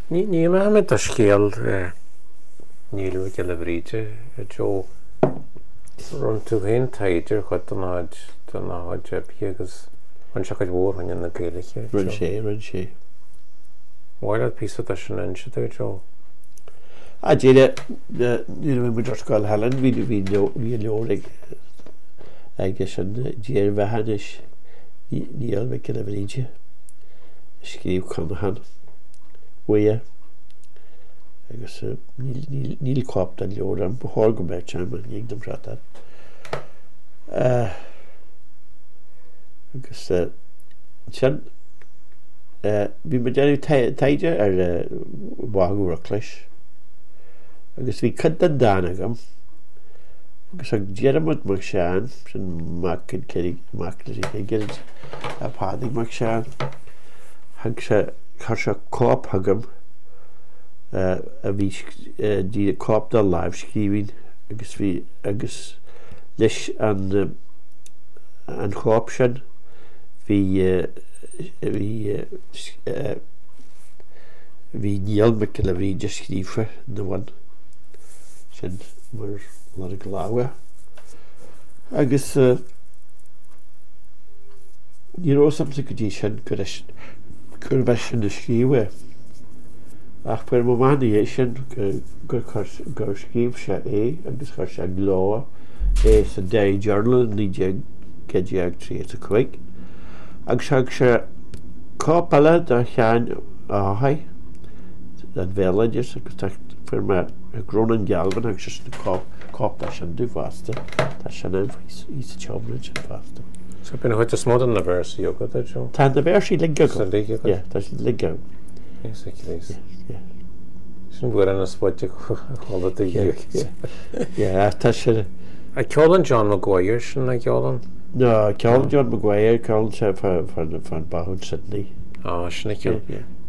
Ní me a scéal níl go le bhríte Joe run tú hen taidir chud don áid agus an se go bhór hain na gaalacha. Run sé. Bhile pí a sin anse Joe. A déire ní mu scoil Helen hí leor agus an déir bheithanis níl me le bhríte scríb chunahan Wea agus níl cop an leor an bthir go méid sem an dhéagdom rata agus sin bhí me déanú taide ar bhágúach leis agus bhí cad an dánagam agus ag dearmad mar seán sin macin céig gilid a pádig mar seán hag se chur se cóp hagam a bhí dí cóp dá live scríbhín agus leis an chóp sin hí níl me le bhríide scrífa na bhain sin mar lar a gláha agus ní rósamsa go dtí sin gur bheith sin na scríomha ach per mána é sin gur scríomh se agus chuir se glá sa Day Journal ní ceag trí a chuig agus se cópala de chean áhaid an bhéileidir agus fer me grónan gealban agus na cópta sin dú fásta tá sin í sa teomna sin fásta. So bin chuid a smód an na bheirsí go Joe? Tá na bheirsí ligga go. Tá sin ligga. Sin bhfuir an na spóide chola a dhéag. Tá sin. A ceolann John Maguire sin na ceolann? No, ceolann John Maguire ceolann se fan Bahún Sydney. Sinna ceol.